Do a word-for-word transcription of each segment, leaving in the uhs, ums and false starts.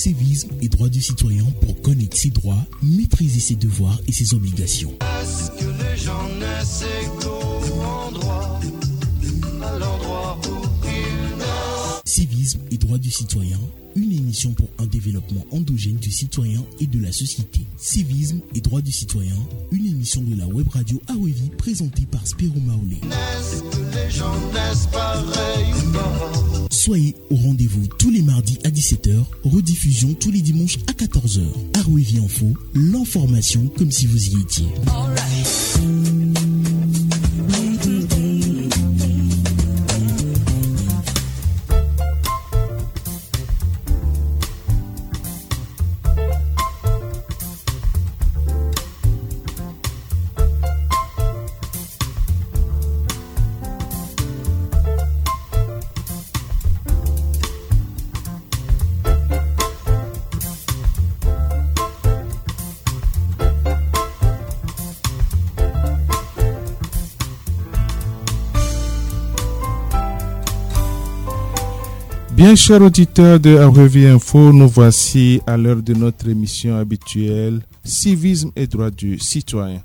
civisme et droits du citoyen pour connaître ses droits, maîtriser ses devoirs et ses obligations. Est-ce que les gens naissent égaux en droit, à l'endroit où ils naissent? Civisme et droits du citoyen, une émission pour un développement endogène du citoyen et de la société. Civisme et droits du citoyen, une émission de la web radio Awevi présentée par Spiro Maolé. Est-ce que les gens naissent pareils ou pas? Soyez au rendez-vous tous les mardis à dix-sept heures, rediffusion tous les dimanches à quatorze heures. Awevi Info, l'information comme si vous y étiez. All right. Bien chers auditeurs de Awevi Info, nous voici à l'heure de notre émission habituelle Civisme et droits du citoyen.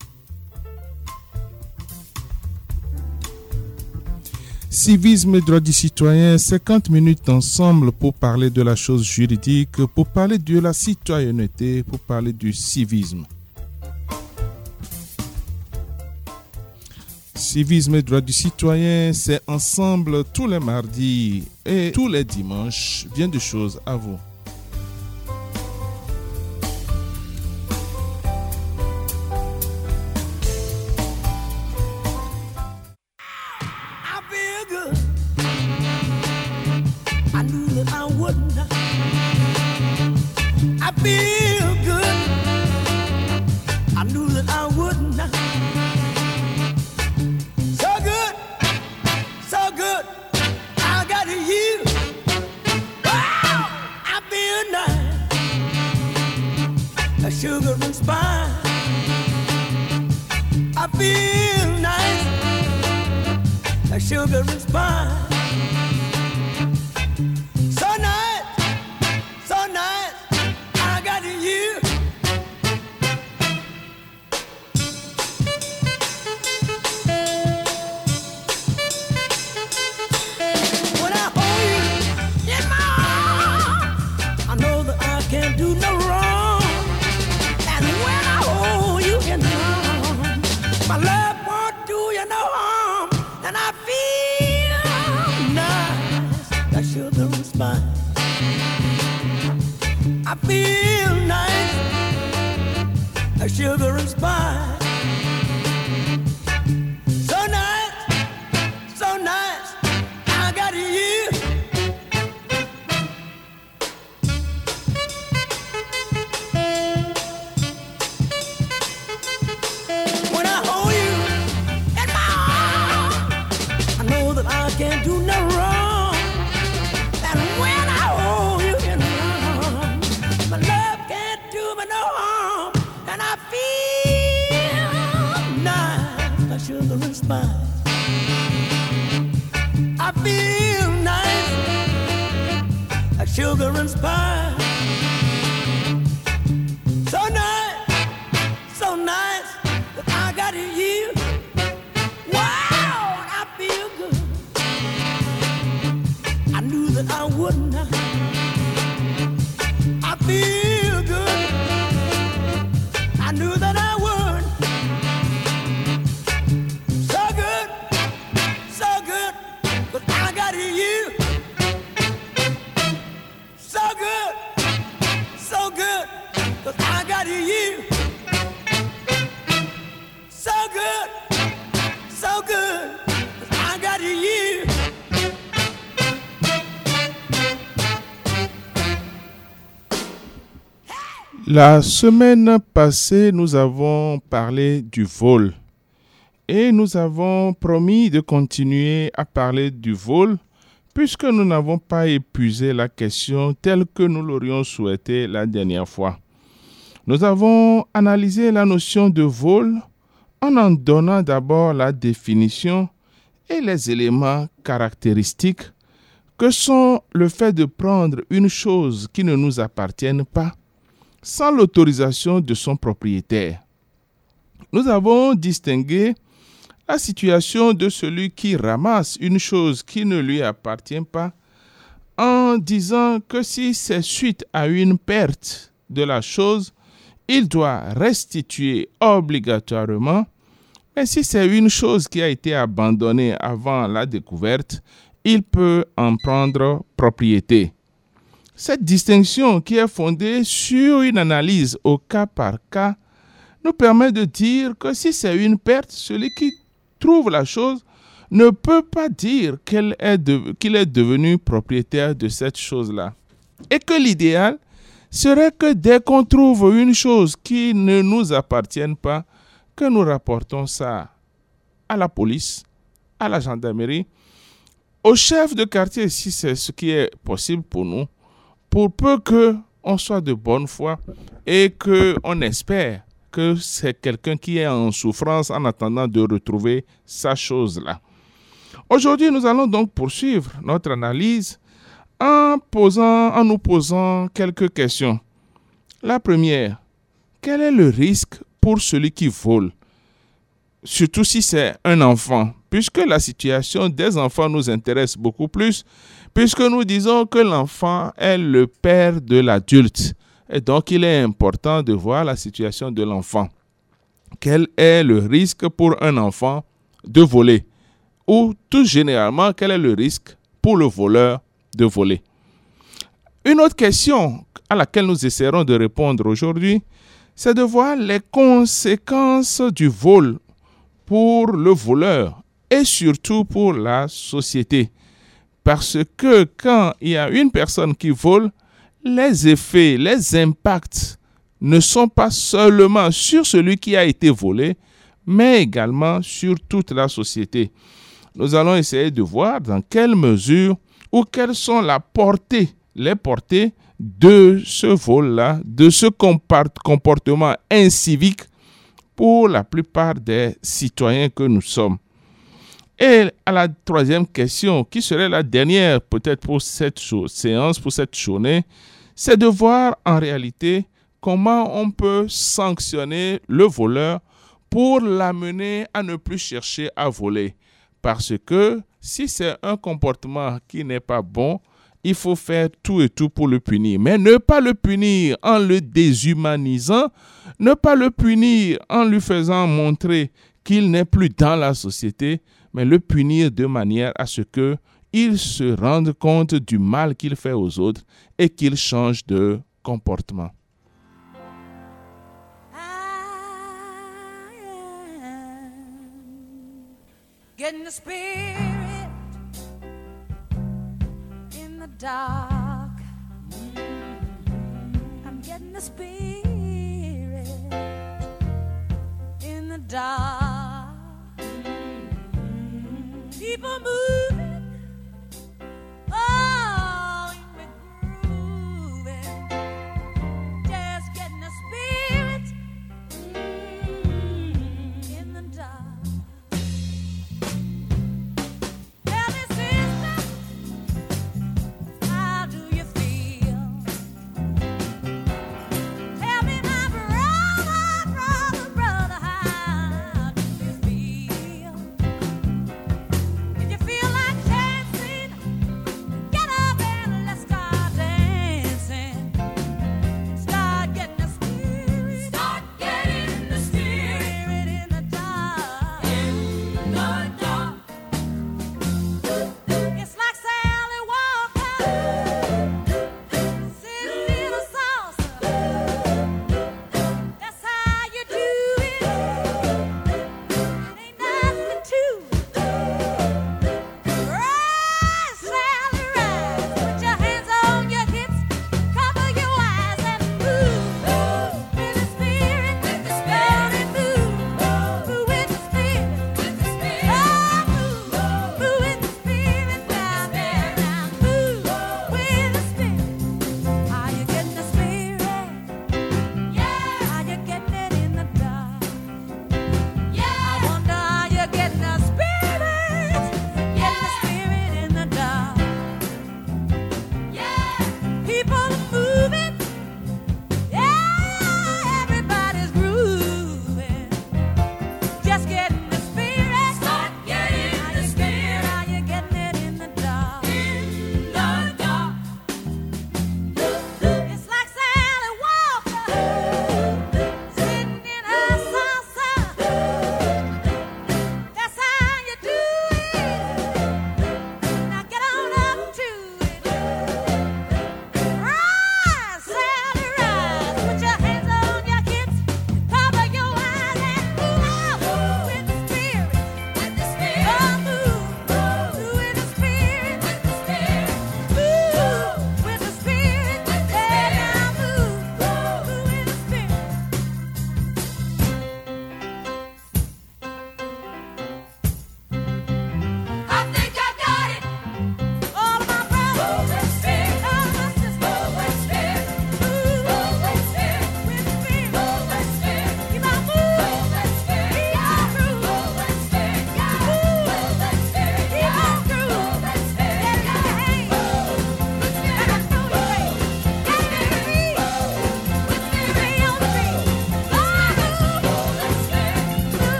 Civisme et droits du citoyen, cinquante minutes ensemble pour parler de la chose juridique, pour parler de la citoyenneté, pour parler du civisme. Civisme et droits du citoyen, c'est ensemble tous les mardis et tous les dimanches. Bien de choses à vous. Sugar and spice, I feel nice, like sugar and spice. So nice, so nice, I got you. When I hold you in my arms, I know that I can't do no wrong. My love won't do you no harm, and I feel nice, like sugar and spice. I feel nice, like sugar and spice. So nice, so nice, I got you. Can't do no wrong. And when I hold you in my arms, my love can't do me no harm. And I feel nice, like sugar and spice. I feel nice, like sugar and spice. So nice, so nice, that I got you. Wow, I feel good. I knew that I wouldn't. I feel good. I knew that I would. So good, so good, but I got you. So good, so good, but I got you. So good, so good, but I got you. La semaine passée, nous avons parlé du vol et nous avons promis de continuer à parler du vol puisque nous n'avons pas épuisé la question telle que nous l'aurions souhaité la dernière fois. Nous avons analysé la notion de vol en en donnant d'abord la définition et les éléments caractéristiques que sont le fait de prendre une chose qui ne nous appartient pas sans l'autorisation de son propriétaire. Nous avons distingué la situation de celui qui ramasse une chose qui ne lui appartient pas en disant que si c'est suite à une perte de la chose, il doit restituer obligatoirement, mais si c'est une chose qui a été abandonnée avant la découverte, il peut en prendre propriété. Cette distinction qui est fondée sur une analyse au cas par cas nous permet de dire que si c'est une perte, celui qui trouve la chose ne peut pas dire qu'elle est de, qu'il est devenu propriétaire de cette chose-là. Et que l'idéal serait que dès qu'on trouve une chose qui ne nous appartienne pas, que nous rapportons ça à la police, à la gendarmerie, au chef de quartier, si c'est ce qui est possible pour nous, pour peu qu'on soit de bonne foi et qu'on espère que c'est quelqu'un qui est en souffrance en attendant de retrouver sa chose-là. Aujourd'hui, nous allons donc poursuivre notre analyse en, posant, en nous posant quelques questions. La première, quel est le risque pour celui qui vole? Surtout si c'est un enfant, puisque la situation des enfants nous intéresse beaucoup plus, puisque nous disons que l'enfant est le père de l'adulte. Et donc, il est important de voir la situation de l'enfant. Quel est le risque pour un enfant de voler? Ou tout généralement, quel est le risque pour le voleur de voler? Une autre question à laquelle nous essaierons de répondre aujourd'hui, c'est de voir les conséquences du vol pour le voleur et surtout pour la société. Parce que quand il y a une personne qui vole, les effets, les impacts ne sont pas seulement sur celui qui a été volé, mais également sur toute la société. Nous allons essayer de voir dans quelle mesure ou quelles sont la portée, les portées de ce vol-là, de ce comportement incivique pour la plupart des citoyens que nous sommes. Et à la troisième question, qui serait la dernière peut-être pour cette séance, pour cette journée, c'est de voir en réalité comment on peut sanctionner le voleur pour l'amener à ne plus chercher à voler. Parce que si c'est un comportement qui n'est pas bon, il faut faire tout et tout pour le punir. Mais ne pas le punir en le déshumanisant, ne pas le punir en lui faisant montrer qu'il n'est plus dans la société, mais le punir de manière à ce qu'il se rende compte du mal qu'il fait aux autres et qu'il change de comportement. Getting the spirit in the dark. I'm getting the spirit in the dark. People moving, oh, me grooving. Just getting the spirit in the dark. Feel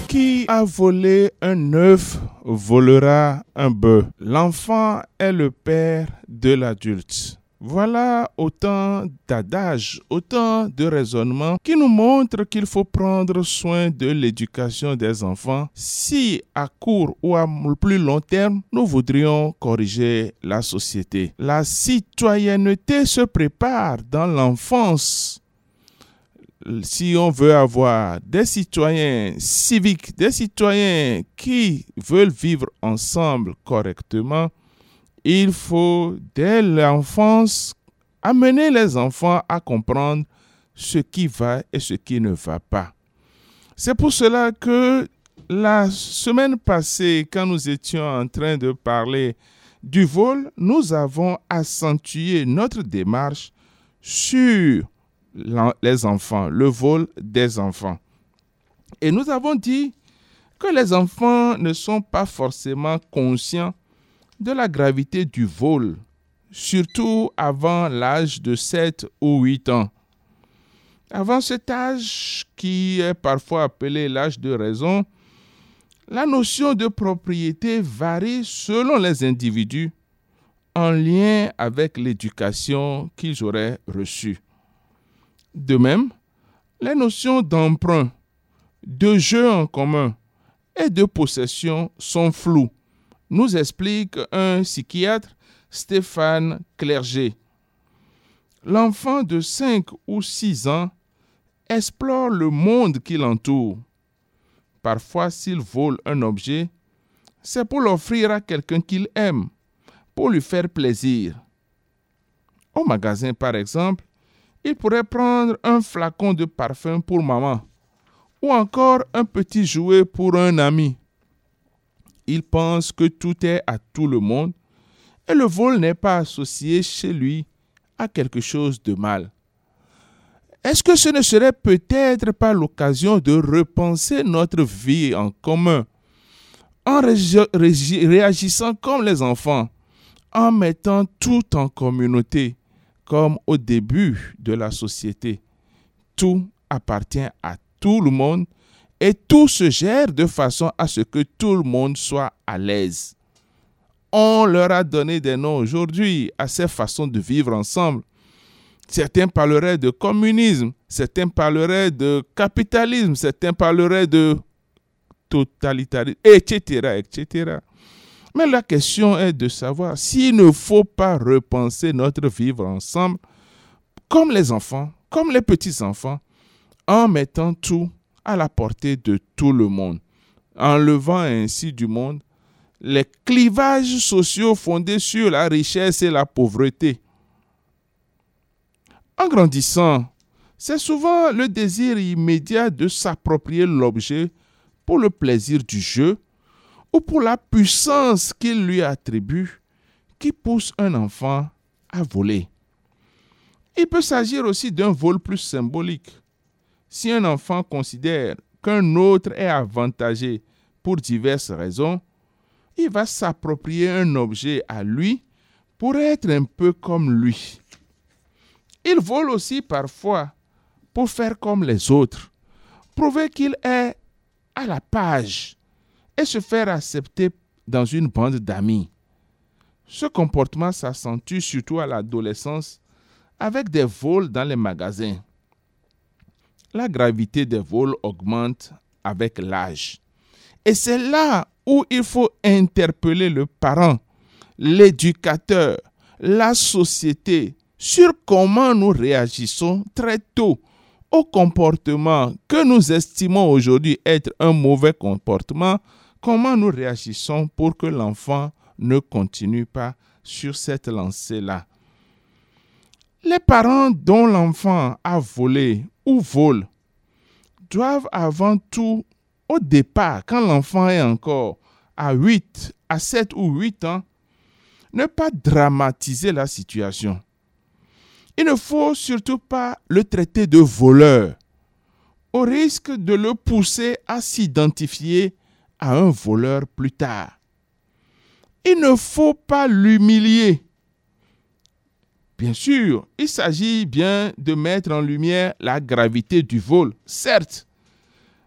Qui a volé un œuf volera un bœuf. L'enfant est le père de l'adulte. Voilà autant d'adages, autant de raisonnements qui nous montrent qu'il faut prendre soin de l'éducation des enfants si à court ou à plus long terme, nous voudrions corriger la société. La citoyenneté se prépare dans l'enfance. Si on veut avoir des citoyens civiques, des citoyens qui veulent vivre ensemble correctement, il faut, dès l'enfance, amener les enfants à comprendre ce qui va et ce qui ne va pas. C'est pour cela que la semaine passée, quand nous étions en train de parler du vol, nous avons accentué notre démarche sur les enfants, le vol des enfants. Et nous avons dit que les enfants ne sont pas forcément conscients de la gravité du vol, surtout avant l'âge de sept ou huit ans. Avant cet âge, qui est parfois appelé l'âge de raison, la notion de propriété varie selon les individus en lien avec l'éducation qu'ils auraient reçue. De même, les notions d'emprunt, de jeu en commun et de possession sont floues, nous explique un psychiatre, Stéphane Clerget. L'enfant de cinq ou six ans explore le monde qui l'entoure. Parfois, s'il vole un objet, c'est pour l'offrir à quelqu'un qu'il aime, pour lui faire plaisir. Au magasin, par exemple, il pourrait prendre un flacon de parfum pour maman, ou encore un petit jouet pour un ami. Il pense que tout est à tout le monde et le vol n'est pas associé chez lui à quelque chose de mal. Est-ce que ce ne serait peut-être pas l'occasion de repenser notre vie en commun en régi- régi- réagissant comme les enfants, en mettant tout en communauté, comme au début de la société? Tout appartient à tout le monde et tout se gère de façon à ce que tout le monde soit à l'aise. On leur a donné des noms aujourd'hui à ces façons de vivre ensemble. Certains parleraient de communisme, certains parleraient de capitalisme, certains parleraient de totalitarisme, et cetera, et cetera. Mais la question est de savoir s'il ne faut pas repenser notre vivre ensemble comme les enfants, comme les petits-enfants, en mettant tout à la portée de tout le monde, enlevant ainsi du monde les clivages sociaux fondés sur la richesse et la pauvreté. En grandissant, c'est souvent le désir immédiat de s'approprier l'objet pour le plaisir du jeu ou pour la puissance qu'il lui attribue qui pousse un enfant à voler. Il peut s'agir aussi d'un vol plus symbolique. Si un enfant considère qu'un autre est avantagé pour diverses raisons, il va s'approprier un objet à lui pour être un peu comme lui. Il vole aussi parfois pour faire comme les autres, prouver qu'il est à la page et se faire accepter dans une bande d'amis. Ce comportement s'accentue surtout à l'adolescence avec des vols dans les magasins. La gravité des vols augmente avec l'âge. Et c'est là où il faut interpeller le parent, l'éducateur, la société sur comment nous réagissons très tôt au comportement que nous estimons aujourd'hui être un mauvais comportement, comment nous réagissons pour que l'enfant ne continue pas sur cette lancée-là. Les parents dont l'enfant a volé ou vole doivent avant tout, au départ, quand l'enfant est encore à huit, à sept ou huit ans, ne pas dramatiser la situation. Il ne faut surtout pas le traiter de voleur, au risque de le pousser à s'identifier à un voleur plus tard. Il ne faut pas l'humilier. Bien sûr, il s'agit bien de mettre en lumière la gravité du vol, certes,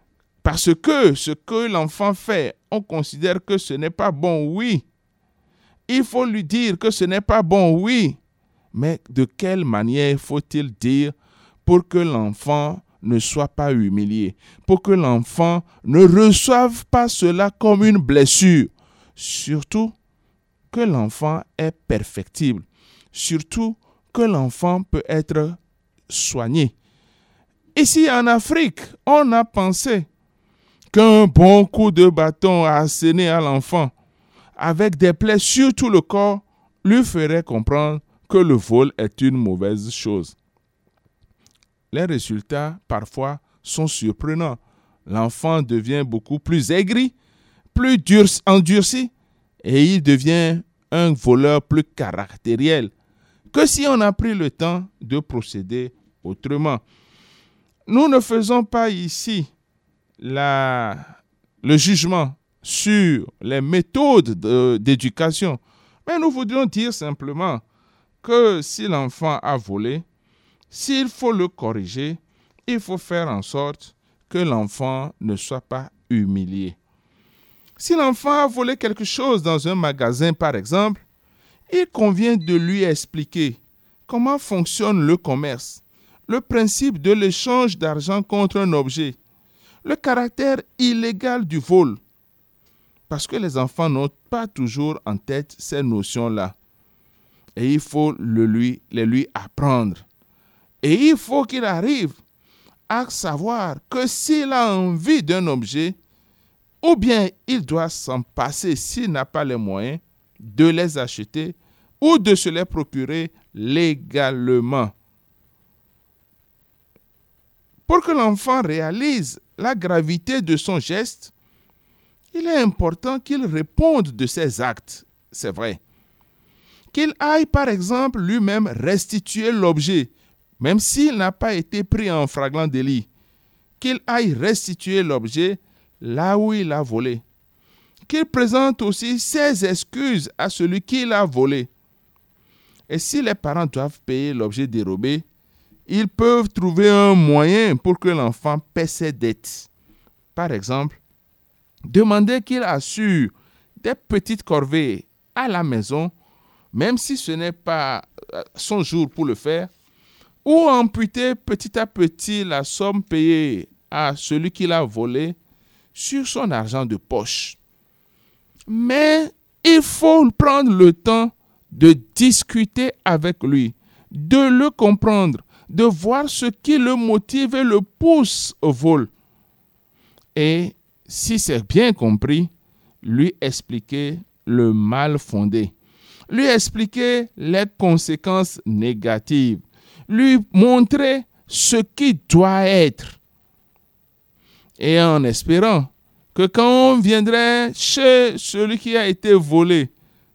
Parce que ce que l'enfant fait, on considère que ce n'est pas bon, oui. Il faut lui dire que ce n'est pas bon, oui. Mais de quelle manière faut-il dire pour que l'enfant ne soit pas humilié, pour que l'enfant ne reçoive pas cela comme une blessure, surtout que l'enfant est perfectible, surtout que l'enfant peut être soigné. Ici en Afrique, on a pensé qu'un bon coup de bâton asséné à l'enfant avec des plaies sur tout le corps lui ferait comprendre que le vol est une mauvaise chose. Les résultats, parfois, sont surprenants. L'enfant devient beaucoup plus aigri, plus dur, endurci, et il devient un voleur plus caractériel que si on a pris le temps de procéder autrement. Nous ne faisons pas ici la, le jugement sur les méthodes de, d'éducation, mais nous voudrions dire simplement que si l'enfant a volé, s'il faut le corriger, il faut faire en sorte que l'enfant ne soit pas humilié. Si l'enfant a volé quelque chose dans un magasin, par exemple, il convient de lui expliquer comment fonctionne le commerce, le principe de l'échange d'argent contre un objet, le caractère illégal du vol, parce que les enfants n'ont pas toujours en tête ces notions-là. Et il faut le lui, les lui apprendre. Et il faut qu'il arrive à savoir que s'il a envie d'un objet, ou bien il doit s'en passer s'il n'a pas les moyens de les acheter ou de se les procurer légalement. Pour que l'enfant réalise la gravité de son geste, il est important qu'il réponde de ses actes, c'est vrai. Qu'il aille par exemple lui-même restituer l'objet, même s'il n'a pas été pris en flagrant délit, qu'il aille restituer l'objet là où il a volé, qu'il présente aussi ses excuses à celui qui l'a volé. Et si les parents doivent payer l'objet dérobé, ils peuvent trouver un moyen pour que l'enfant paie ses dettes. Par exemple, demander qu'il assure des petites corvées à la maison, même si ce n'est pas son jour pour le faire, ou amputer petit à petit la somme payée à celui qui l'a volé sur son argent de poche. Mais il faut prendre le temps de discuter avec lui, de le comprendre, de voir ce qui le motive et le pousse au vol. Et si c'est bien compris, lui expliquer le mal fondé, lui expliquer les conséquences négatives, lui montrer ce qui doit être. Et en espérant que quand on viendrait chez celui qui a été volé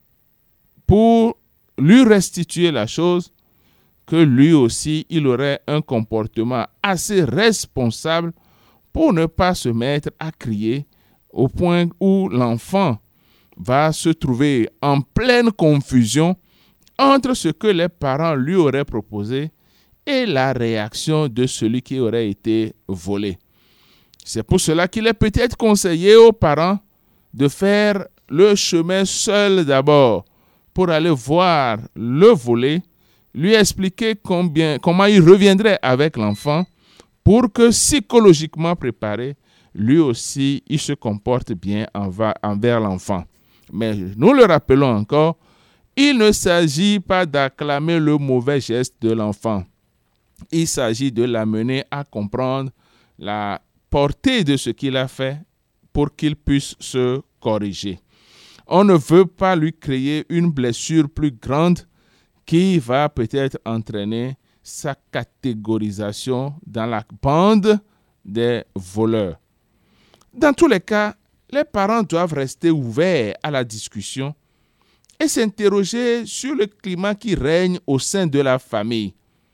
pour lui restituer la chose, que lui aussi, il aurait un comportement assez responsable pour ne pas se mettre à crier au point où l'enfant va se trouver en pleine confusion entre ce que les parents lui auraient proposé et la réaction de celui qui aurait été volé. C'est pour cela qu'il est peut-être conseillé aux parents de faire le chemin seul d'abord pour aller voir le volé, lui expliquer combien, comment il reviendrait avec l'enfant pour que psychologiquement préparé, lui aussi, il se comporte bien envers l'enfant. Mais nous le rappelons encore, il ne s'agit pas d'acclamer le mauvais geste de l'enfant. Il s'agit de l'amener à comprendre la portée de ce qu'il a fait pour qu'il puisse se corriger. On ne veut pas lui créer une blessure plus grande qui va peut-être entraîner sa catégorisation dans la bande des voleurs. Dans tous les cas, les parents doivent rester ouverts à la discussion et s'interroger sur le climat qui règne au sein de la famille.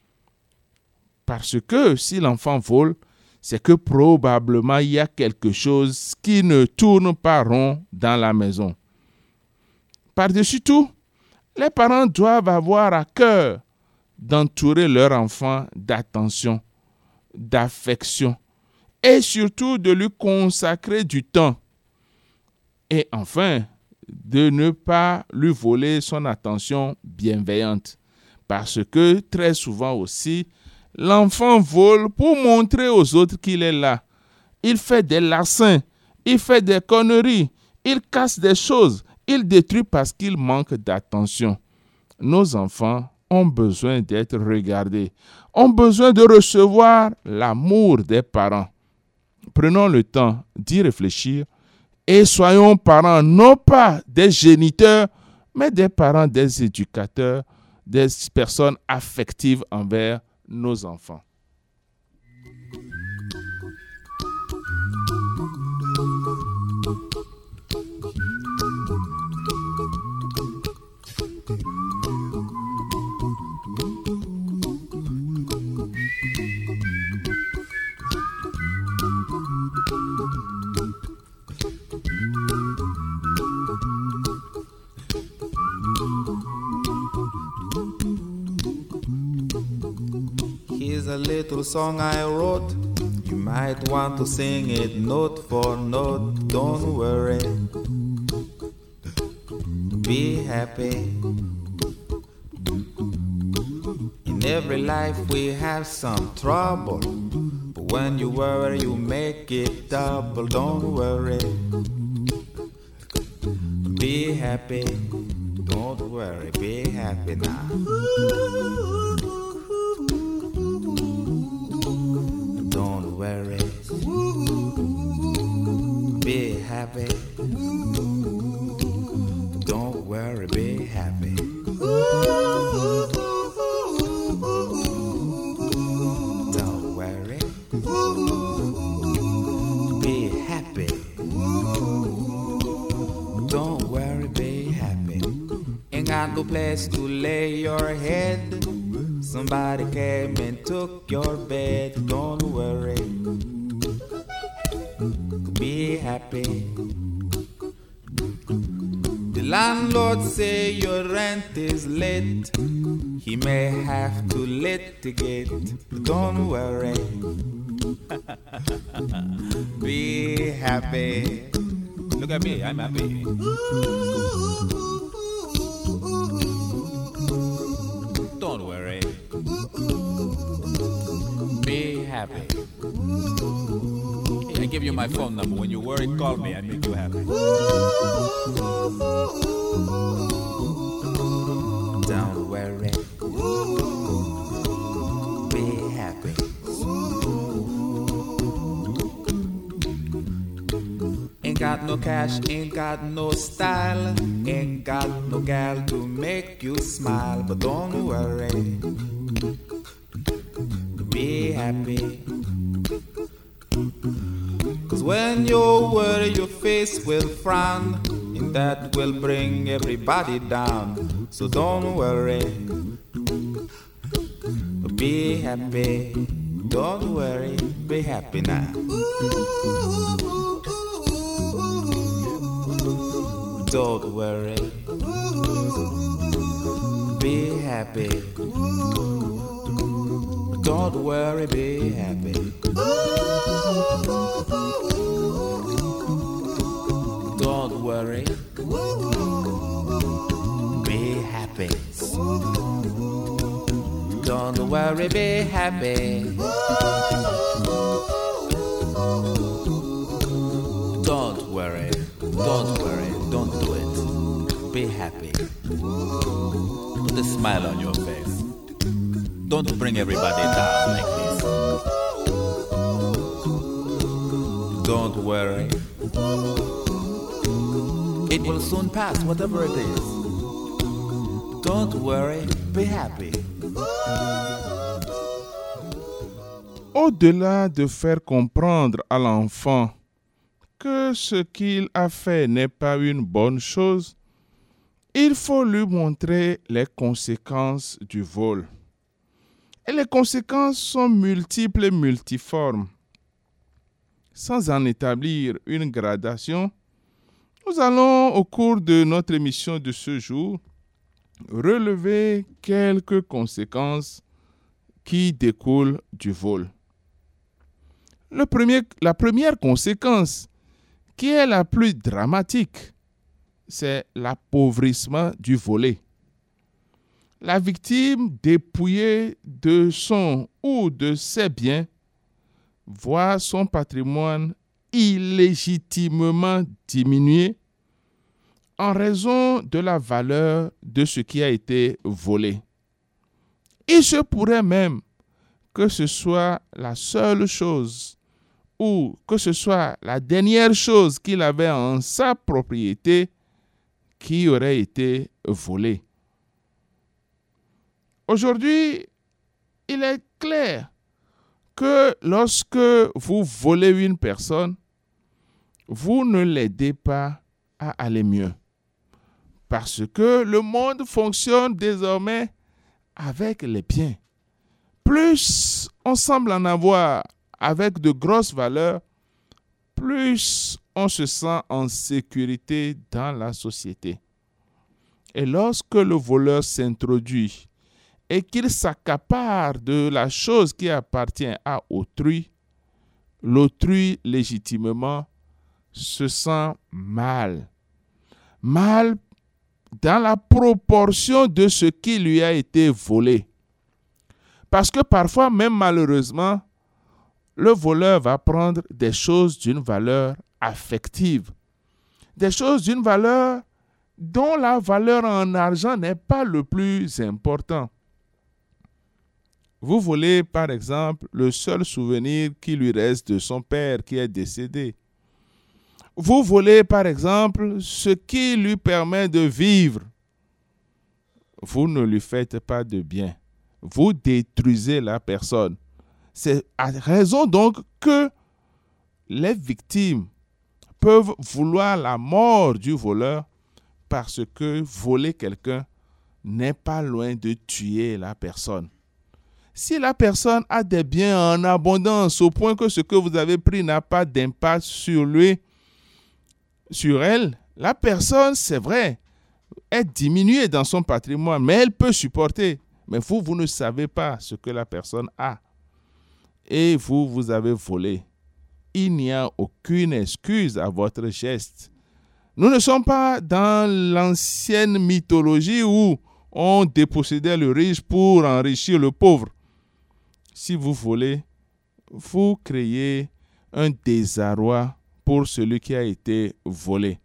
Parce que si l'enfant vole, c'est que probablement il y a quelque chose qui ne tourne pas rond dans la maison. Par-dessus tout, les parents doivent avoir à cœur d'entourer leur enfant d'attention, d'affection et surtout de lui consacrer du temps. Et enfin, de ne pas lui voler son attention bienveillante. Parce que très souvent aussi, l'enfant vole pour montrer aux autres qu'il est là. Il fait des larcins, il fait des conneries, il casse des choses, il détruit parce qu'il manque d'attention. Nos enfants ont besoin d'être regardés, ont besoin de recevoir l'amour des parents. Prenons le temps d'y réfléchir et soyons parents, non pas des géniteurs, mais des parents, des éducateurs, des personnes affectives envers nos enfants. Here's a little song I wrote. You might want to sing it note for note. Don't worry, be happy. In every life we have some trouble, but when you worry you make it double. Don't worry, be happy. Don't worry, be happy now. Don't worry, be happy. Don't worry, be happy. Don't worry, be happy. Don't worry, be happy. Ain't got no place to lay your head. Somebody came and took your bed. Don't worry, be happy. The landlord say your rent is late. He may have to litigate. Don't worry, be happy. Look at me, I'm happy. Don't worry, be happy. I give you my phone number. When you worry, call me. I make you happy. Don't worry, be happy. Ain't got no cash, ain't got no style, ain't got no gal to make you smile. But don't worry, be happy. Cause when you worry your face will frown, and that will bring everybody down. So don't worry, be happy. Don't worry, be happy now. Don't worry, be happy. Don't worry, be happy. Don't worry, be happy. Don't worry, be happy. Don't worry, don't worry, don't do it. Be happy. Put a smile on your face. Don't bring everybody down like this. Don't worry, it will soon pass, whatever it is. Don't worry, be happy. Au-delà de faire comprendre à l'enfant que ce qu'il a fait n'est pas une bonne chose, il faut lui montrer les conséquences du vol. Et les conséquences sont multiples et multiformes. Sans en établir une gradation, nous allons, au cours de notre émission de ce jour, relever quelques conséquences qui découlent du vol. Le premier, la première conséquence, qui est la plus dramatique, c'est l'appauvrissement du volé. La victime, dépouillée de son ou de ses biens, voit son patrimoine illégitimement diminué en raison de la valeur de ce qui a été volé. Il se pourrait même que ce soit la seule chose ou que ce soit la dernière chose qu'il avait en sa propriété qui aurait été volée. Aujourd'hui, il est clair que lorsque vous volez une personne, vous ne l'aidez pas à aller mieux. Parce que le monde fonctionne désormais avec les biens. Plus on semble en avoir avec de grosses valeurs, plus on se sent en sécurité dans la société. Et lorsque le voleur s'introduit et qu'il s'accapare de la chose qui appartient à autrui, l'autrui légitimement se sent mal. Mal dans la proportion de ce qui lui a été volé. Parce que parfois, même malheureusement, le voleur va prendre des choses d'une valeur affective, des choses d'une valeur dont la valeur en argent n'est pas le plus important. Vous volez, par exemple, le seul souvenir qui lui reste de son père qui est décédé. Vous volez, par exemple, ce qui lui permet de vivre. Vous ne lui faites pas de bien. Vous détruisez la personne. C'est à raison donc que les victimes peuvent vouloir la mort du voleur parce que voler quelqu'un n'est pas loin de tuer la personne. Si la personne a des biens en abondance au point que ce que vous avez pris n'a pas d'impact sur lui, sur elle, la personne, c'est vrai, est diminuée dans son patrimoine, mais elle peut supporter. Mais vous, vous ne savez pas ce que la personne a. Et vous, vous avez volé. Il n'y a aucune excuse à votre geste. Nous ne sommes pas dans l'ancienne mythologie où on dépossédait le riche pour enrichir le pauvre. Si vous volez, vous créez un désarroi pour celui qui a été volé.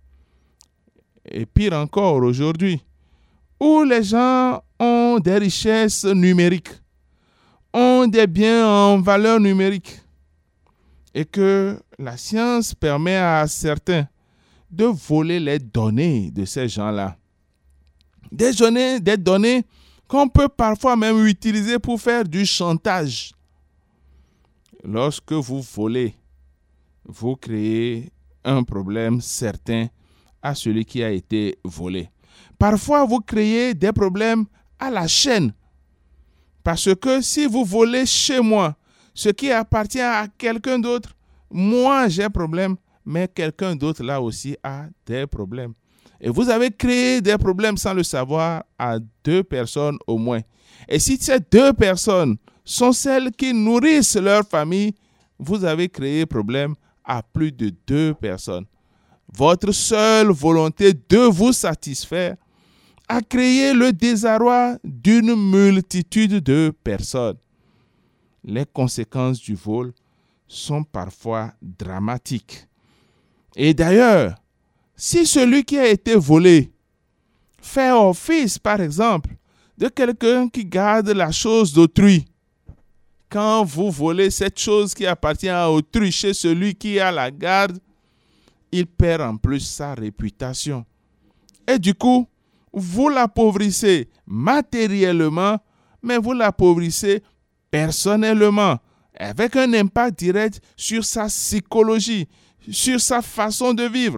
Et pire encore aujourd'hui, où les gens ont des richesses numériques, ont des biens en valeur numérique, et que la science permet à certains de voler les données de ces gens-là. Des données, des données qu'on peut parfois même utiliser pour faire du chantage. Lorsque vous volez, vous créez un problème certain à celui qui a été volé. Parfois, vous créez des problèmes à la chaîne. Parce que si vous volez chez moi, ce qui appartient à quelqu'un d'autre, moi j'ai problème, mais quelqu'un d'autre là aussi a des problèmes. Et vous avez créé des problèmes sans le savoir à deux personnes au moins. Et si ces deux personnes sont celles qui nourrissent leur famille, vous avez créé problème à plus de deux personnes. Votre seule volonté de vous satisfaire a créé le désarroi d'une multitude de personnes. Les conséquences du vol sont parfois dramatiques. Et d'ailleurs, si celui qui a été volé fait office, par exemple, de quelqu'un qui garde la chose d'autrui, quand vous volez cette chose qui appartient à autrui chez celui qui a la garde, il perd en plus sa réputation. Et du coup, vous l'appauvrissez matériellement, mais vous l'appauvrissez personnellement, avec un impact direct sur sa psychologie, sur sa façon de vivre.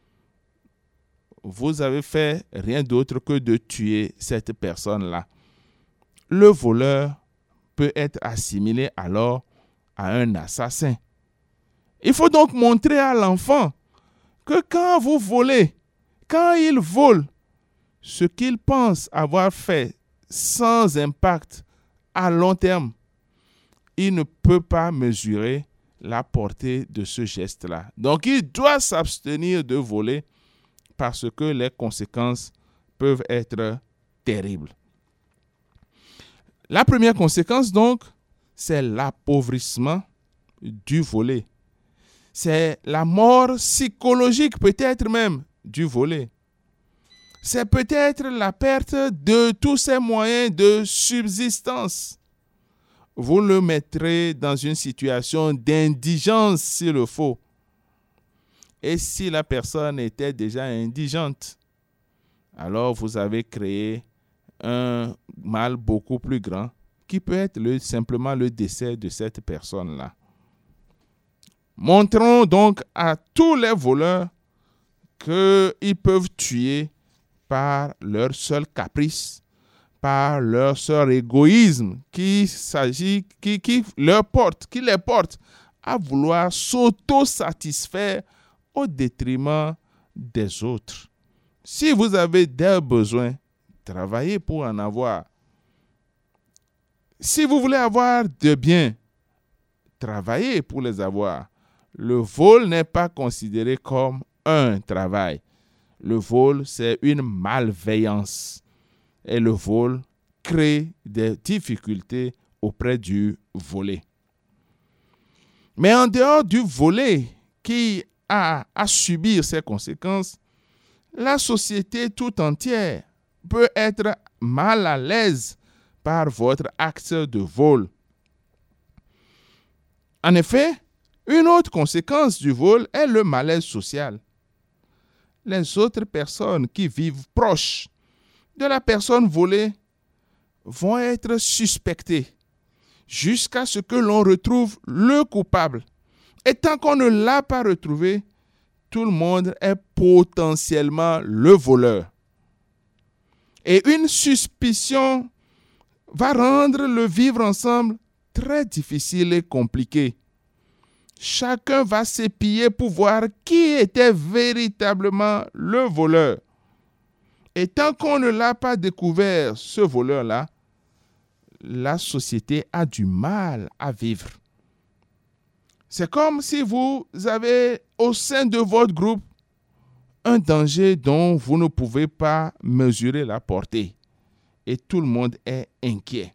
Vous avez fait rien d'autre que de tuer cette personne-là. Le voleur peut être assimilé alors à un assassin. Il faut donc montrer à l'enfant que quand vous volez, quand il vole, ce qu'il pense avoir fait sans impact à long terme, il ne peut pas mesurer la portée de ce geste-là. Donc, il doit s'abstenir de voler parce que les conséquences peuvent être terribles. La première conséquence, donc, c'est l'appauvrissement du volé. C'est la mort psychologique, peut-être même, du volé. C'est peut-être la perte de tous ses moyens de subsistance. Vous le mettrez dans une situation d'indigence s'il le faut. Et si la personne était déjà indigente, alors vous avez créé un mal beaucoup plus grand qui peut être le, simplement le décès de cette personne-là. Montrons donc à tous les voleurs qu'ils peuvent tuer par leur seul caprice, par leur seul égoïsme qui s'agit, qui, qui leur porte, qui les porte à vouloir s'auto-satisfaire au détriment des autres. Si vous avez des besoins, travaillez pour en avoir. Si vous voulez avoir de biens, travaillez pour les avoir. Le vol n'est pas considéré comme un travail. Le vol, c'est une malveillance. Et le vol crée des difficultés auprès du volé. Mais en dehors du volé qui a à subir ces conséquences, la société tout entière peut être mal à l'aise par votre acte de vol. En effet, une autre conséquence du vol est le malaise social. Les autres personnes qui vivent proches de la personne volée vont être suspectées jusqu'à ce que l'on retrouve le coupable. Et tant qu'on ne l'a pas retrouvé, tout le monde est potentiellement le voleur. Et une suspicion va rendre le vivre ensemble très difficile et compliqué. Chacun va s'épier pour voir qui était véritablement le voleur. Et tant qu'on ne l'a pas découvert, ce voleur-là, la société a du mal à vivre. C'est comme si vous avez au sein de votre groupe un danger dont vous ne pouvez pas mesurer la portée. Et tout le monde est inquiet.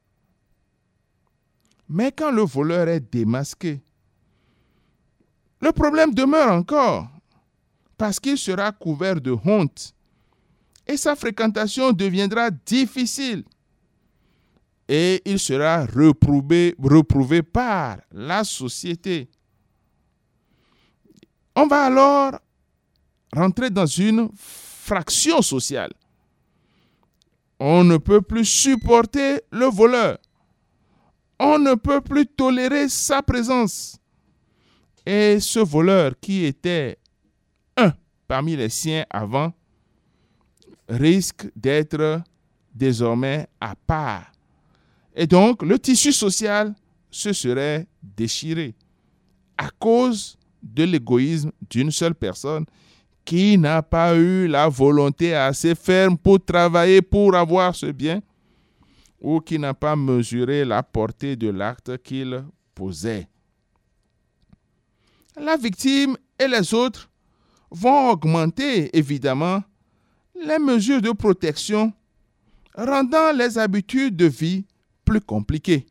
Mais quand le voleur est démasqué, le problème demeure encore parce qu'il sera couvert de honte et sa fréquentation deviendra difficile et il sera reprouvé, reprouvé par la société. On va alors rentrer dans une fraction sociale. On ne peut plus supporter le voleur. On ne peut plus tolérer sa présence. Et ce voleur qui était un parmi les siens avant risque d'être désormais à part. Et donc, le tissu social se serait déchiré à cause de l'égoïsme d'une seule personne qui n'a pas eu la volonté assez ferme pour travailler pour avoir ce bien ou qui n'a pas mesuré la portée de l'acte qu'il posait. La victime et les autres vont augmenter évidemment les mesures de protection, rendant les habitudes de vie plus compliquées.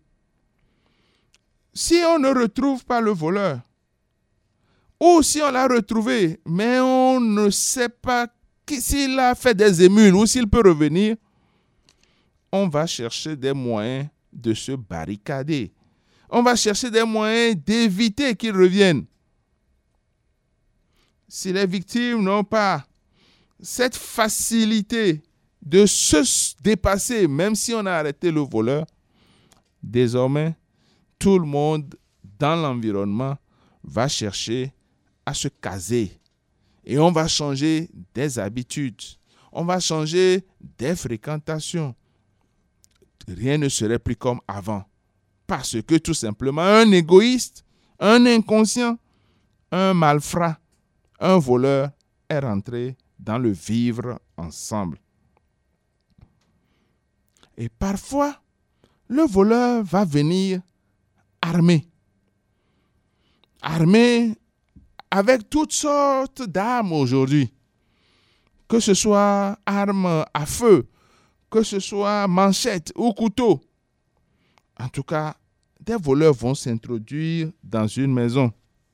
Si on ne retrouve pas le voleur, ou si on l'a retrouvé, mais on ne sait pas s'il a fait des émules ou s'il peut revenir, on va chercher des moyens de se barricader. On va chercher des moyens d'éviter qu'il revienne. Si les victimes n'ont pas cette facilité de se dépasser, même si on a arrêté le voleur, désormais, tout le monde dans l'environnement va chercher à se caser. Et on va changer des habitudes. On va changer des fréquentations. Rien ne serait plus comme avant. Parce que tout simplement, un égoïste, un inconscient, un malfrat, un voleur est rentré dans le vivre ensemble. Et parfois, le voleur va venir armé. armés avec toutes sortes d'armes aujourd'hui, que ce soit armes à feu, que ce soit manchettes ou couteaux. En tout cas, des voleurs vont s'introduire dans une maison.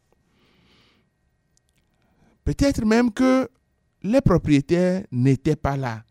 Peut-être même que les propriétaires n'étaient pas là.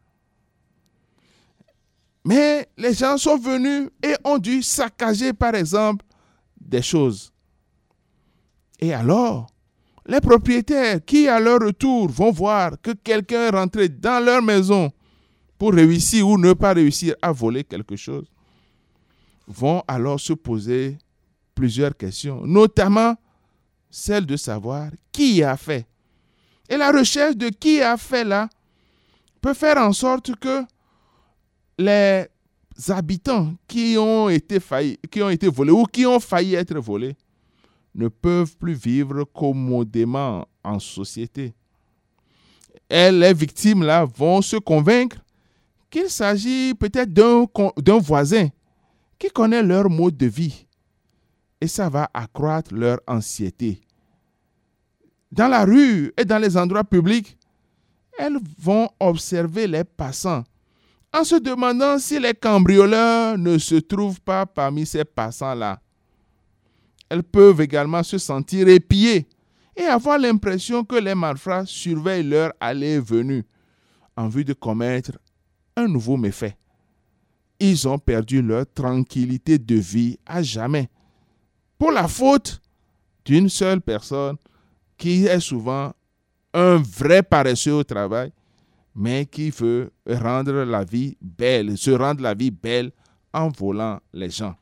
Mais les gens sont venus et ont dû saccager, par exemple, des choses. Et alors, les propriétaires qui, à leur retour, vont voir que quelqu'un est rentré dans leur maison pour réussir ou ne pas réussir à voler quelque chose, vont alors se poser plusieurs questions, notamment celle de savoir qui a fait. Et la recherche de qui a fait là peut faire en sorte que les habitants qui ont été faillis, qui ont été volés ou qui ont failli être volés ne peuvent plus vivre commodément en société. Et les victimes là vont se convaincre qu'il s'agit peut-être d'un, d'un voisin qui connaît leur mode de vie. Et ça va accroître leur anxiété. Dans la rue et dans les endroits publics, elles vont observer les passants en se demandant si les cambrioleurs ne se trouvent pas parmi ces passants-là. Elles peuvent également se sentir épiées et avoir l'impression que les malfrats surveillent leur allée et venue en vue de commettre un nouveau méfait. Ils ont perdu leur tranquillité de vie à jamais pour la faute d'une seule personne qui est souvent un vrai paresseux au travail, mais qui veut rendre la vie belle, se rendre la vie belle en volant les gens.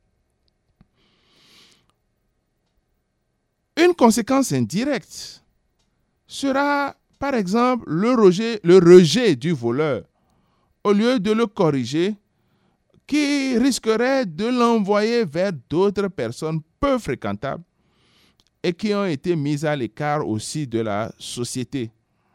Une conséquence indirecte sera, par exemple, le rejet, le rejet du voleur. Au lieu de le corriger, qui risquerait de l'envoyer vers d'autres personnes peu fréquentables et qui ont été mises à l'écart aussi de la société.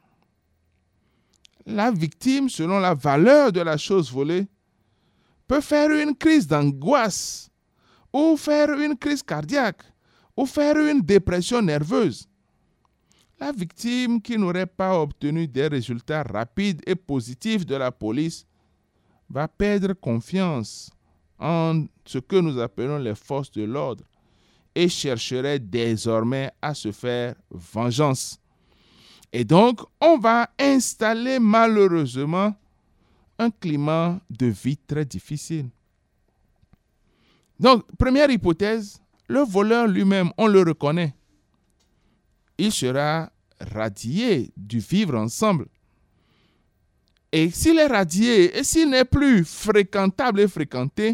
La victime, selon la valeur de la chose volée, peut faire une crise d'angoisse ou faire une crise cardiaque ou faire une dépression nerveuse. La victime qui n'aurait pas obtenu des résultats rapides et positifs de la police va perdre confiance en ce que nous appelons les forces de l'ordre et chercherait désormais à se faire vengeance. Et donc, on va installer malheureusement un climat de vie très difficile. Donc, première hypothèse, le voleur lui-même, on le reconnaît. Il sera radié du vivre ensemble. Et s'il est radié et s'il n'est plus fréquentable et fréquenté,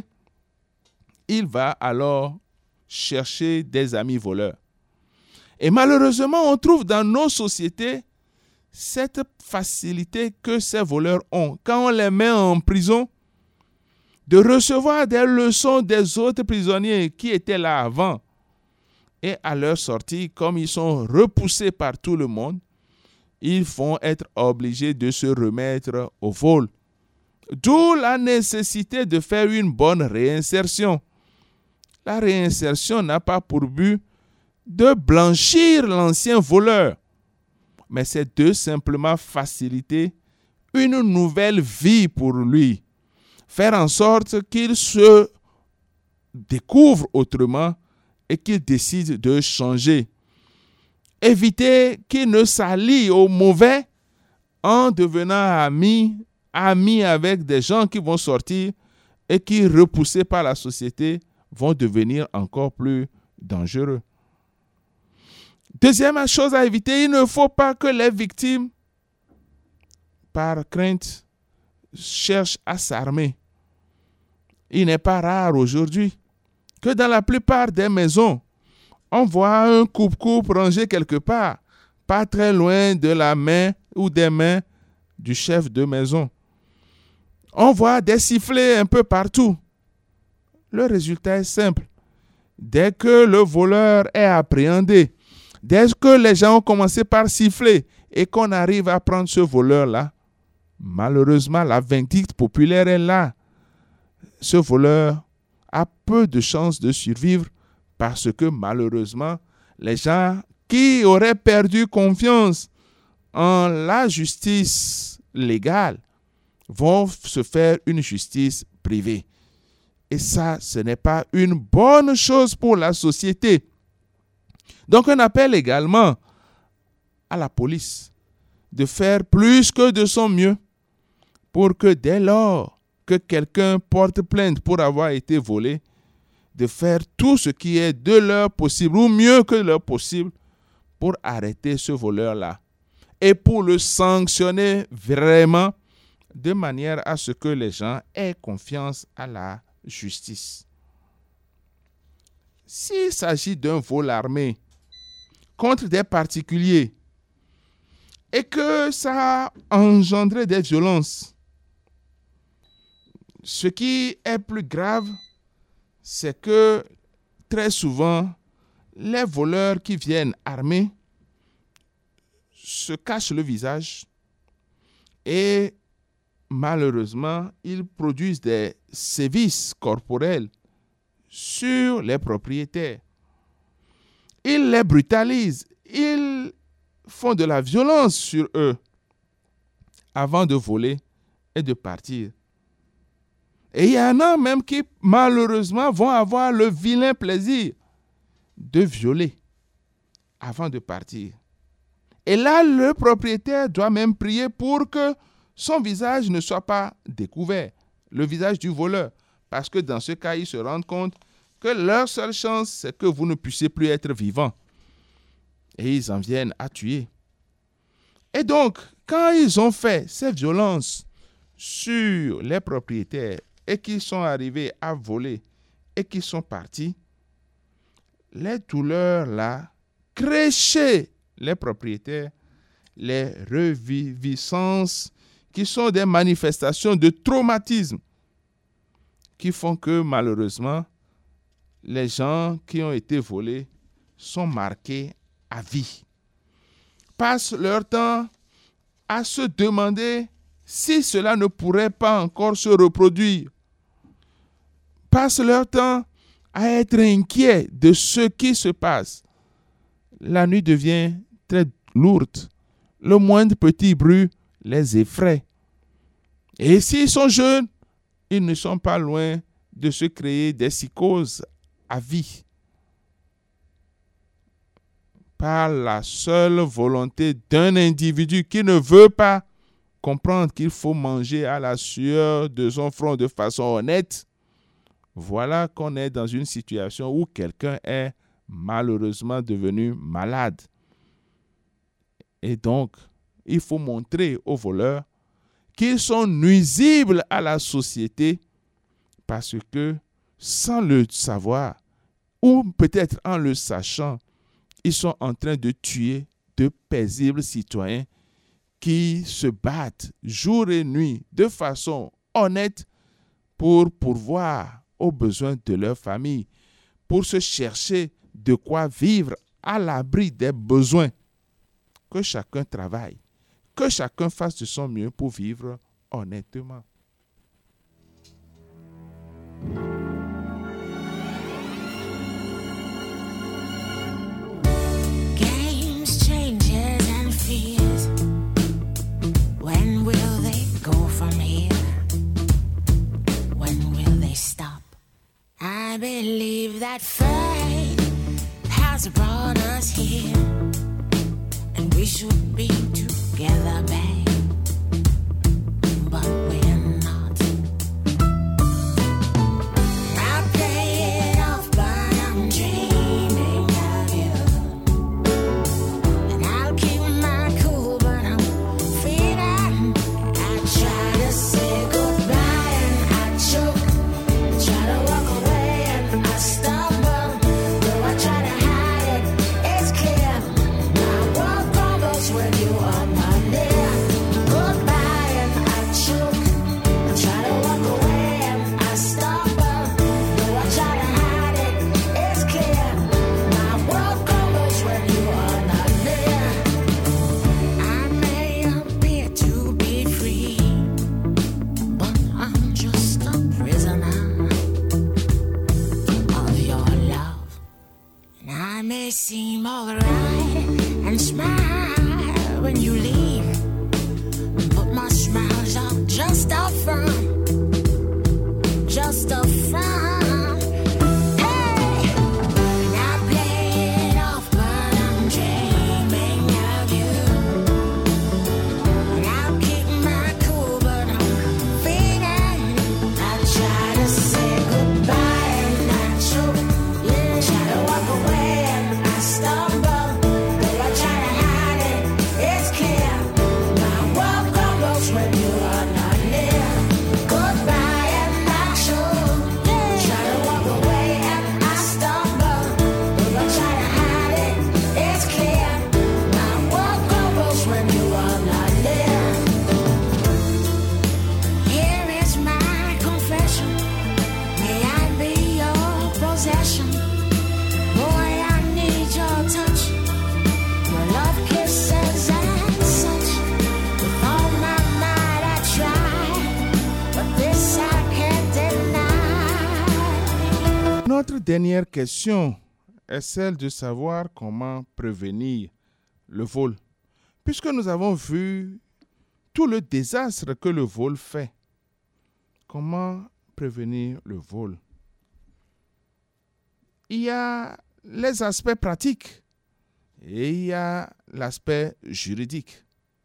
il va alors chercher des amis voleurs. Et malheureusement, on trouve dans nos sociétés cette facilité que ces voleurs ont, quand on les met en prison, de recevoir des leçons des autres prisonniers qui étaient là avant. Et à leur sortie, comme ils sont repoussés par tout le monde, ils vont être obligés de se remettre au vol. D'où la nécessité de faire une bonne réinsertion. La réinsertion n'a pas pour but de blanchir l'ancien voleur, mais c'est de simplement faciliter une nouvelle vie pour lui. Faire en sorte qu'il se découvre autrement et qu'il décide de changer. Éviter qu'il ne s'allie au mauvais en devenant ami, ami avec des gens qui vont sortir et qui, repoussés par la société, vont devenir encore plus dangereux. Deuxième chose à éviter, il ne faut pas que les victimes, par crainte, cherchent à s'armer. Il n'est pas rare aujourd'hui que dans la plupart des maisons, on voit un coupe-coupe rangé quelque part, pas très loin de la main ou des mains du chef de maison. On voit des sifflets un peu partout. Le résultat est simple. Dès que le voleur est appréhendé, dès que les gens ont commencé par siffler et qu'on arrive à prendre ce voleur-là, malheureusement, la vindicte populaire est là. Ce voleur a peu de chances de survivre parce que malheureusement, Les gens qui auraient perdu confiance en la justice légale vont se faire une justice privée. Et ça, ce n'est pas une bonne chose pour la société. Donc, on appelle également à la police de faire plus que de son mieux pour que dès lors que quelqu'un porte plainte pour avoir été volé, de faire tout ce qui est de leur possible ou mieux que leur possible pour arrêter ce voleur-là et pour le sanctionner vraiment de manière à ce que les gens aient confiance à la justice. S'il s'agit d'un vol armé contre des particuliers et que ça a engendré des violences, ce qui est plus grave, c'est que très souvent, les voleurs qui viennent armés se cachent le visage et malheureusement, ils produisent des sévices corporels sur les propriétaires. Ils les brutalisent, ils font de la violence sur eux avant de voler et de partir. Et il y en a même qui, malheureusement, vont avoir le vilain plaisir de violer avant de partir. Et là, le propriétaire doit même prier pour que son visage ne soit pas découvert, le visage du voleur. Parce que dans ce cas, ils se rendent compte que leur seule chance, c'est que vous ne puissiez plus être vivant. Et ils en viennent à tuer. Et donc, quand ils ont fait ces violences sur les propriétaires et qu'ils sont arrivés à voler et qu'ils sont partis, les douleurs là créent chez les propriétaires les reviviscences qui sont des manifestations de traumatisme qui font que malheureusement, les gens qui ont été volés sont marqués à vie. Passent leur temps à se demander si cela ne pourrait pas encore se reproduire. Passent leur temps à être inquiets de ce qui se passe. La nuit devient très lourde. Le moindre petit bruit les effraie. Et s'ils sont jeunes, ils ne sont pas loin de se créer des psychoses à vie. Par la seule volonté d'un individu qui ne veut pas comprendre qu'il faut manger à la sueur de son front de façon honnête, voilà qu'on est dans une situation où quelqu'un est malheureusement devenu malade. Et donc, il faut montrer aux voleurs qu'ils sont nuisibles à la société parce que, sans le savoir, ou peut-être en le sachant, ils sont en train de tuer de paisibles citoyens qui se battent jour et nuit de façon honnête pour pourvoir aux besoins de leur famille, pour se chercher de quoi vivre à l'abri des besoins. Que chacun travaille, que chacun fasse de son mieux pour vivre honnêtement. Games, changes and fears. When will they go from here? When will they stop? I believe that fate has brought us here, and we should be together, babe, but we're not. I play it off, but I'm dreaming of you, and I'll keep my cool, but I'm feeling. I try to say goodbye and I choke, I try to walk away and I stumble, though I try to hide it, it's clear. My world crumbles when you are not there. dernière question est celle de savoir comment prévenir le vol. Puisque nous avons vu tout le désastre que le vol fait, comment prévenir le vol? Il y a les aspects pratiques et il y a l'aspect juridique.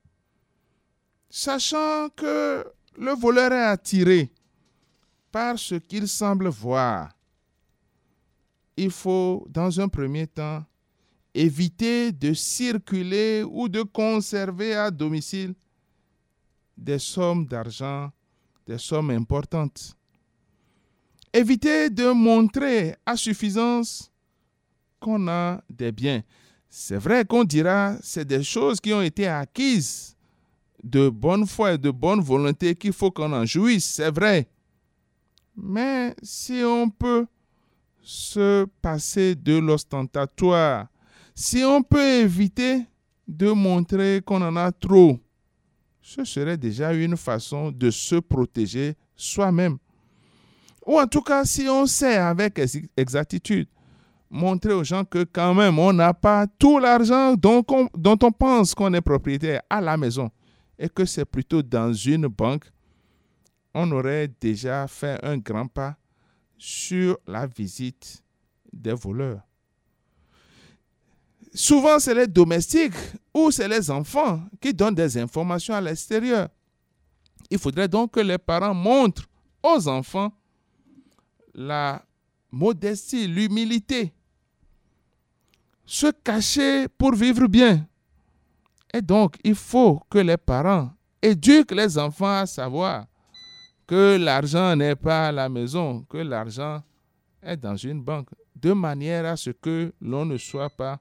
Sachant que le voleur est attiré par ce qu'il semble voir, il faut, dans un premier temps, éviter de circuler ou de conserver à domicile des sommes d'argent, des sommes importantes. Éviter de montrer à suffisance qu'on a des biens. C'est vrai qu'on dira que c'est des choses qui ont été acquises de bonne foi et de bonne volonté qu'il faut qu'on en jouisse, c'est vrai. Mais si on peut se passer de l'ostentatoire, si on peut éviter de montrer qu'on en a trop, ce serait déjà une façon de se protéger soi-même. Ou en tout cas, si on sait avec exactitude, montrer aux gens que quand même, on n'a pas tout l'argent dont on, dont on pense qu'on est propriétaire à la maison et que c'est plutôt dans une banque, on aurait déjà fait un grand pas sur la visite des voleurs. Souvent, c'est les domestiques ou c'est les enfants qui donnent des informations à l'extérieur. Il faudrait donc que les parents montrent aux enfants la modestie, l'humilité, se cacher pour vivre bien. Et donc, il faut que les parents éduquent les enfants à savoir que l'argent n'est pas à la maison, que l'argent est dans une banque, de manière à ce que l'on ne soit pas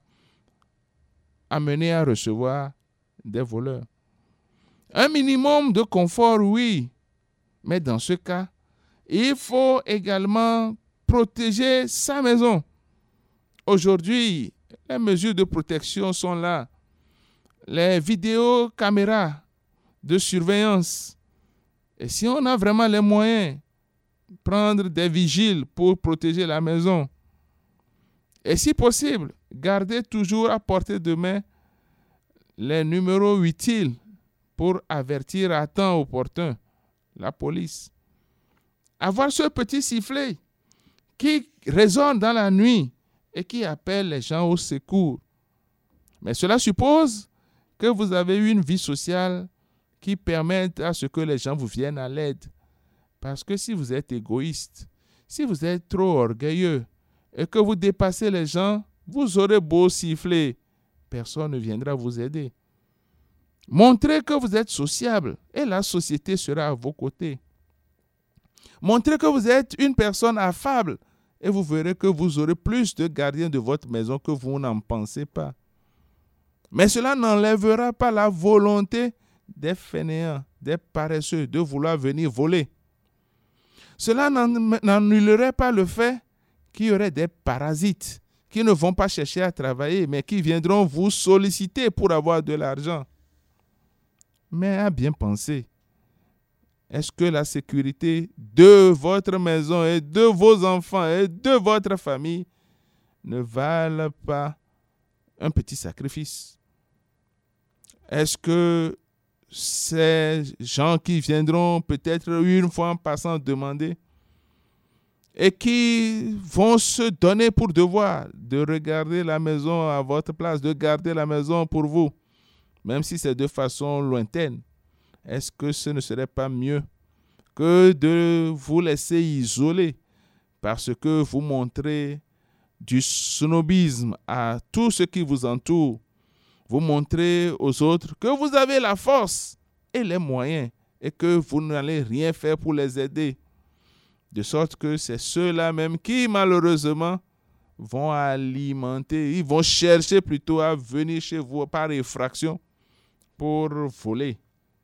amené à recevoir des voleurs. Un minimum de confort, oui, mais dans ce cas, il faut également protéger sa maison. Aujourd'hui, les mesures de protection sont là. Les vidéocaméras de surveillance. Et si on a vraiment les moyens, prendre des vigiles pour protéger la maison. Et si possible, garder toujours à portée de main les numéros utiles pour avertir à temps opportun la police. Avoir ce petit sifflet qui résonne dans la nuit et qui appelle les gens au secours. Mais cela suppose que vous avez une vie sociale qui permette à ce que les gens vous viennent à l'aide. Parce que si vous êtes égoïste, si vous êtes trop orgueilleux et que vous dépassez les gens, vous aurez beau siffler, personne ne viendra vous aider. Montrez que vous êtes sociable et la société sera à vos côtés. Montrez que vous êtes une personne affable et vous verrez que vous aurez plus de gardiens de votre maison que vous n'en pensez pas. Mais cela n'enlèvera pas la volonté des fainéants, des paresseux de vouloir venir voler. Cela n'annulerait pas le fait qu'il y aurait des parasites qui ne vont pas chercher à travailler, mais qui viendront vous solliciter pour avoir de l'argent. Mais à bien penser, est-ce que la sécurité de votre maison et de vos enfants et de votre famille ne valent pas un petit sacrifice? Est-ce que ces gens qui viendront peut-être une fois en passant demander et qui vont se donner pour devoir de regarder la maison à votre place, de garder la maison pour vous, même si c'est de façon lointaine, est-ce que ce ne serait pas mieux que de vous laisser isoler parce que vous montrez du snobisme à tout ce qui vous entoure? Vous montrez aux autres que vous avez la force et les moyens et que vous n'allez rien faire pour les aider. De sorte que c'est ceux-là même qui, malheureusement, vont alimenter, ils vont chercher plutôt à venir chez vous par effraction pour voler.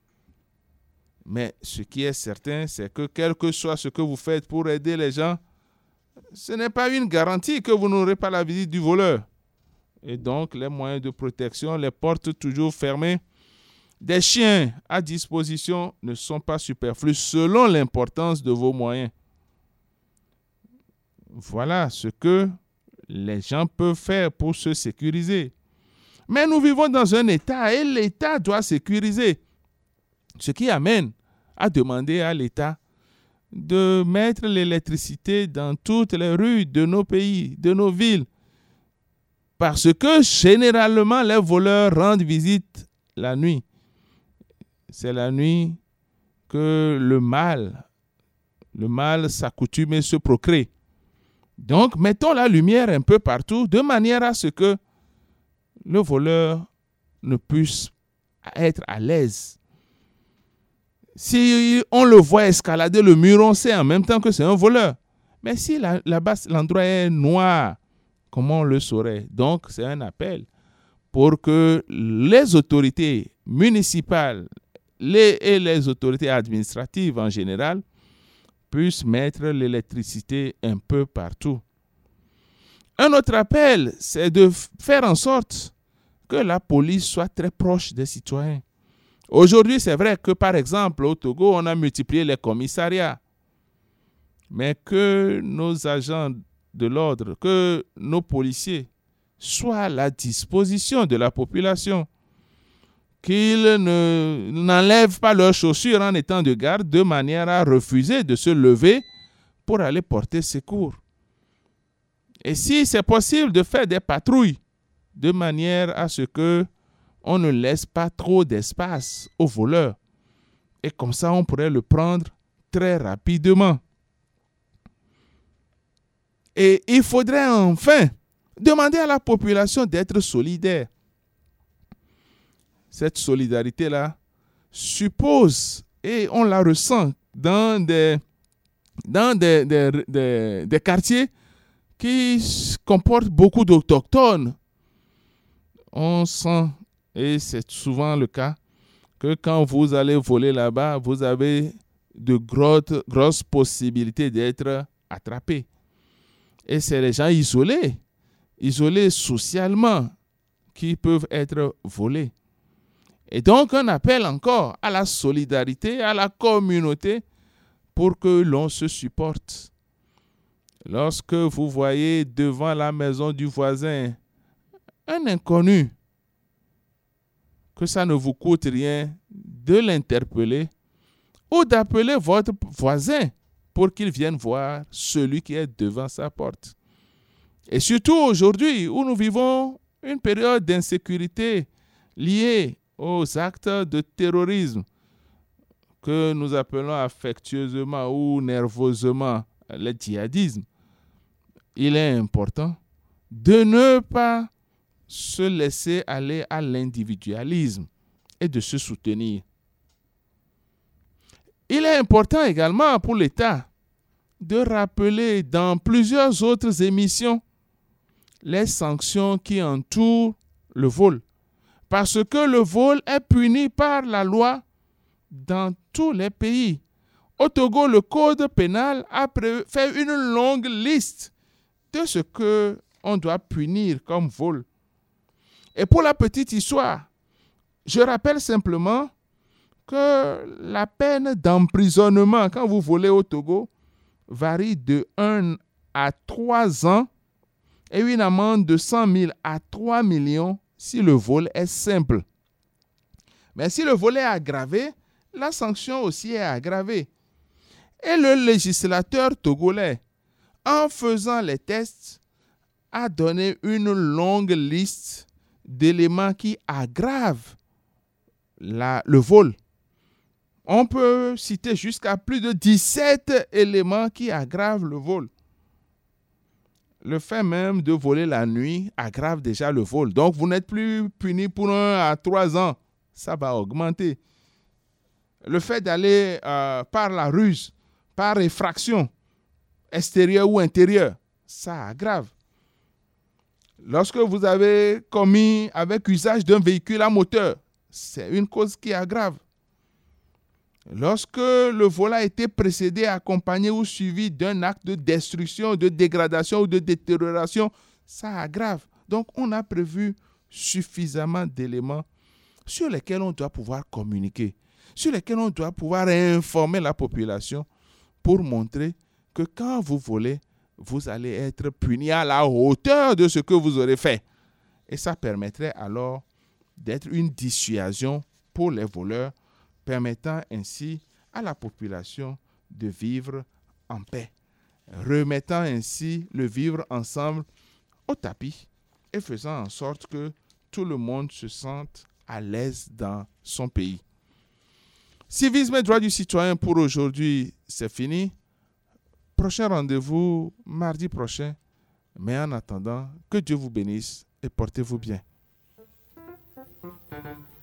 Mais ce qui est certain, c'est que quel que soit ce que vous faites pour aider les gens, ce n'est pas une garantie que vous n'aurez pas la visite du voleur. Et donc, les moyens de protection, les portes toujours fermées, des chiens à disposition ne sont pas superflus selon l'importance de vos moyens. Voilà ce que les gens peuvent faire pour se sécuriser. Mais nous vivons dans un État et l'État doit sécuriser. Ce qui amène à demander à l'État de mettre l'électricité dans toutes les rues de nos pays, de nos villes. Parce que généralement, les voleurs rendent visite la nuit. C'est la nuit que le mal, le mal s'accoutume et se procrée. Donc, mettons la lumière un peu partout de manière à ce que le voleur ne puisse être à l'aise. Si on le voit escalader le mur, on sait en même temps que c'est un voleur. Mais si là, là-bas, l'endroit est noir, comment on le saurait? Donc, c'est un appel pour que les autorités municipales les, et les autorités administratives en général puissent mettre l'électricité un peu partout. Un autre appel, c'est de faire en sorte que la police soit très proche des citoyens. Aujourd'hui, c'est vrai que, par exemple, au Togo, on a multiplié les commissariats. Mais que nos agents de l'ordre, que nos policiers soient à la disposition de la population, qu'ils ne, n'enlèvent pas leurs chaussures en étant de garde de manière à refuser de se lever pour aller porter secours. Et si c'est possible de faire des patrouilles de manière à ce que on ne laisse pas trop d'espace aux voleurs. Et comme ça, on pourrait le prendre très rapidement. Et il faudrait enfin demander à la population d'être solidaire. Cette solidarité-là suppose, et on la ressent dans des, dans des, des, des, des quartiers qui comportent beaucoup d'autochtones. On sent, et c'est souvent le cas, que quand vous allez voler là-bas, vous avez de grosses, grosses possibilités d'être attrapés. Et c'est les gens isolés, isolés socialement, qui peuvent être volés. Et donc, un appel encore à la solidarité, à la communauté, pour que l'on se supporte. Lorsque vous voyez devant la maison du voisin un inconnu, que ça ne vous coûte rien de l'interpeller ou d'appeler votre voisin pour qu'il vienne voir celui qui est devant sa porte. Et surtout aujourd'hui où nous vivons une période d'insécurité liée aux actes de terrorisme que nous appelons affectueusement ou nerveusement le djihadisme, il est important de ne pas se laisser aller à l'individualisme et de se soutenir. Il est important également pour l'État de rappeler dans plusieurs autres émissions les sanctions qui entourent le vol. Parce que le vol est puni par la loi dans tous les pays. Au Togo, le code pénal a fait une longue liste de ce qu'on doit punir comme vol. Et pour la petite histoire, je rappelle simplement que la peine d'emprisonnement quand vous volez au Togo varie de un à trois ans et une amende de cent mille à trois millions si le vol est simple. Mais si le vol est aggravé, la sanction aussi est aggravée. Et le législateur togolais, en faisant les tests, a donné une longue liste d'éléments qui aggravent la, le vol. On peut citer jusqu'à plus de dix-sept éléments qui aggravent le vol. Le fait même de voler la nuit aggrave déjà le vol. Donc, vous n'êtes plus puni pour un à trois ans. Ça va augmenter. Le fait d'aller euh, par la ruse, par effraction, extérieure ou intérieure, ça aggrave. Lorsque vous avez commis avec usage d'un véhicule à moteur, c'est une cause qui aggrave. Lorsque le vol a été précédé, accompagné ou suivi d'un acte de destruction, de dégradation ou de détérioration, ça aggrave. Donc, on a prévu suffisamment d'éléments sur lesquels on doit pouvoir communiquer, sur lesquels on doit pouvoir informer la population pour montrer que quand vous volez, vous allez être puni à la hauteur de ce que vous aurez fait. Et ça permettrait alors d'être une dissuasion pour les voleurs, permettant ainsi à la population de vivre en paix, remettant ainsi le vivre ensemble au tapis et faisant en sorte que tout le monde se sente à l'aise dans son pays. Civisme et droits du citoyen pour aujourd'hui, c'est fini. Prochain rendez-vous mardi prochain. Mais en attendant, que Dieu vous bénisse et portez-vous bien.